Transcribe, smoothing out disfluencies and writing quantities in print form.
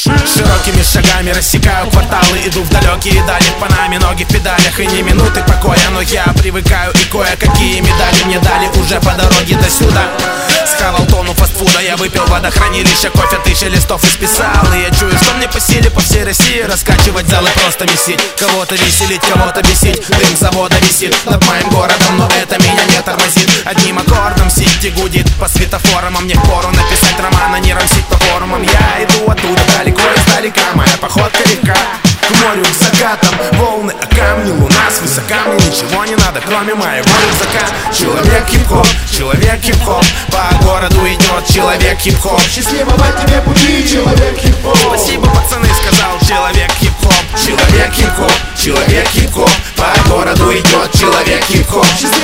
Широкими шагами рассекаю кварталы, иду в далекие дали, по нами ноги в педалях и не минуты покоя. Но я привыкаю и кое-какие медали мне дали уже по дороге до сюда. Схавал тонну фастфуда, я выпил водохранилище, кофе 1000 листов исписал. И я чую, что мне по силе по всей России раскачивать залы, просто месить. Кого-то веселить, кого-то бесить. Дым завода висит над моим городом, но это меня не тормозит. Одним аккордом сити гудит по светофорам, а мне впору написать роман, а не рамсить по форумам. Я иду оттуда далеко издалека, моя походка легка к морю, к закатам, волны о камни, луна свысока. Мне ничего не надо, кроме моего рюкзака. Человек хип-хоп, человек хип-хоп, по городу идет человек хип-хоп. Счастливого тебе пути, человек хип-хоп. Спасибо, пацаны, сказал человек хип-хоп. Человек хип-хоп, человек хип-хоп, по городу идет человек хип-хоп.